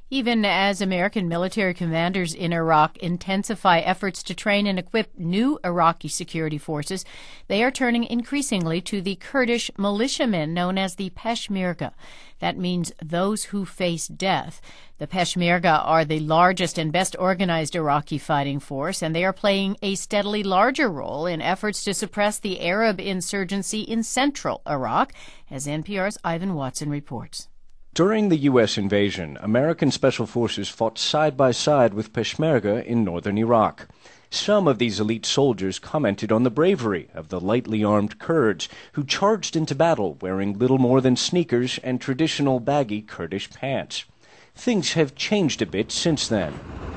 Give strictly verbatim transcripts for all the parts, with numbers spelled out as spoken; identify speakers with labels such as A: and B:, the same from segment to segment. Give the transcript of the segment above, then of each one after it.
A: Even as American military commanders in Iraq intensify efforts to train and equip new Iraqi security forces, they are turning increasingly to the Kurdish militiamen known as the Peshmerga. That means those who face death. The Peshmerga are the largest and best organized Iraqi fighting force, and they are playing a steadily larger role in efforts to suppress the Arab insurgency in central Iraq, as N P R's Ivan Watson reports.
B: During the U S invasion, American special forces fought side by side with Peshmerga in northern Iraq. Some of these elite soldiers commented on the bravery of the lightly armed Kurds who charged into battle wearing little more than sneakers and traditional baggy Kurdish pants. Things have changed a bit since then.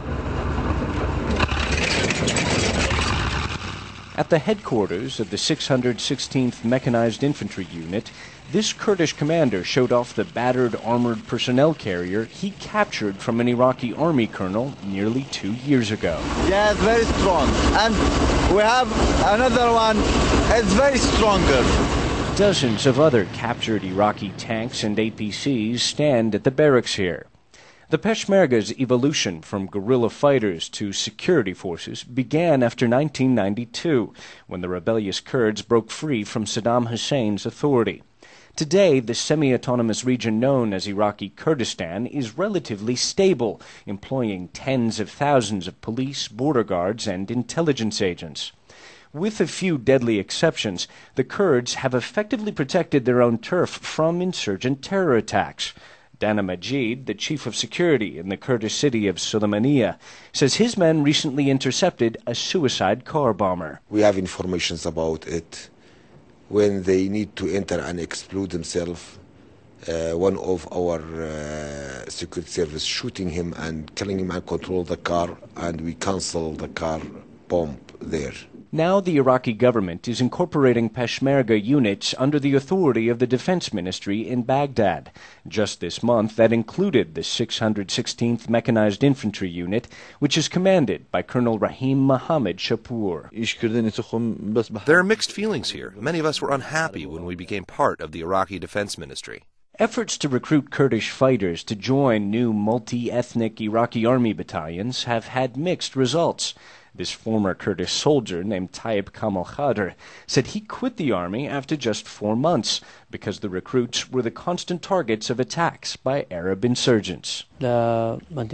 B: At the headquarters of the six hundred sixteenth Mechanized Infantry Unit, this Kurdish commander showed off the battered armored personnel carrier he captured from an Iraqi army colonel nearly two years ago.
C: Yeah, it's very strong. And we have another one, it's very stronger.
B: Dozens of other captured Iraqi tanks and A P Cs stand at the barracks here. The Peshmerga's evolution from guerrilla fighters to security forces began after nineteen ninety-two, when the rebellious Kurds broke free from Saddam Hussein's authority. Today, the semi-autonomous region known as Iraqi Kurdistan is relatively stable, employing tens of thousands of police, border guards, and intelligence agents. With a few deadly exceptions, the Kurds have effectively protected their own turf from insurgent terror attacks. Dana Majid, the chief of security in the Kurdish city of Sulaymaniyah, says his men recently intercepted a suicide car bomber.
D: We have information about it. When they need to enter and explode themselves, uh, one of our uh, security service shooting him and killing him and control the car, and we cancel the car bomb there.
B: Now the Iraqi government is incorporating Peshmerga units under the authority of the Defense Ministry in Baghdad. Just this month, that included the six hundred sixteenth Mechanized Infantry Unit, which is commanded by Colonel Rahim Mohammed Shapur.
E: There are mixed feelings here. Many of us were unhappy when we became part of the Iraqi Defense Ministry.
B: Efforts to recruit Kurdish fighters to join new multi-ethnic Iraqi army battalions have had mixed results. This former Kurdish soldier named Tayyip Kamal Khadr said he quit the army after just four months because the recruits were the constant targets of attacks by Arab insurgents.
F: I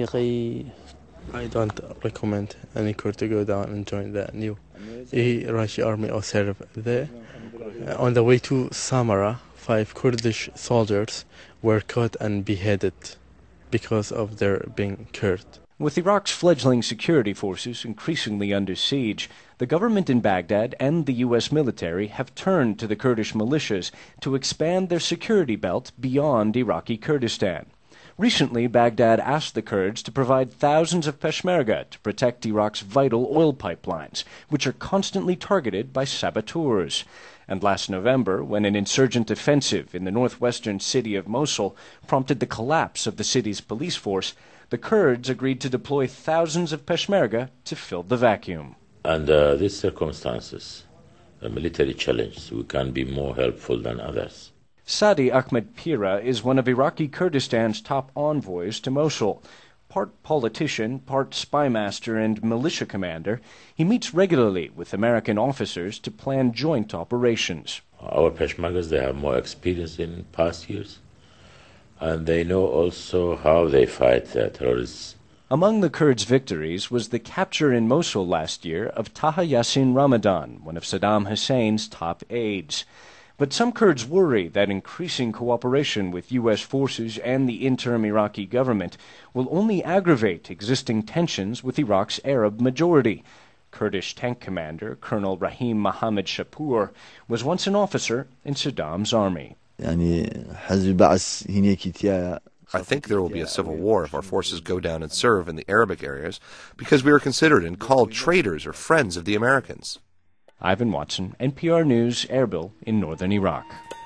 F: don't recommend any Kurd to go down and join the new Iraqi army or serve there. On the way to Samarra, five Kurdish soldiers were caught and beheaded because of their being Kurd.
B: With Iraq's fledgling security forces increasingly under siege, the government in Baghdad and the U S military have turned to the Kurdish militias to expand their security belt beyond Iraqi Kurdistan. Recently, Baghdad asked the Kurds to provide thousands of Peshmerga to protect Iraq's vital oil pipelines, which are constantly targeted by saboteurs. And last November, when an insurgent offensive in the northwestern city of Mosul prompted the collapse of the city's police force, the Kurds agreed to deploy thousands of Peshmerga to fill the vacuum.
G: Under these circumstances, a military challenge, we can be more helpful than others.
B: Sadi Ahmed Pira is one of Iraqi Kurdistan's top envoys to Mosul. Part politician, part spymaster and militia commander, he meets regularly with American officers to plan joint operations.
G: Our Peshmergas, they have more experience in past years, and they know also how they fight uh, terrorists.
B: Among the Kurds' victories was the capture in Mosul last year of Taha Yassin Ramadan, one of Saddam Hussein's top aides. But some Kurds worry that increasing cooperation with U S forces and the interim Iraqi government will only aggravate existing tensions with Iraq's Arab majority. Kurdish tank commander Colonel Rahim Mohammed Shapur was once an officer in Saddam's army.
E: I think there will be a civil war if our forces go down and serve in the Arabic areas because we are considered and called traitors or friends of the Americans.
B: Ivan Watson, N P R News, Erbil in northern Iraq.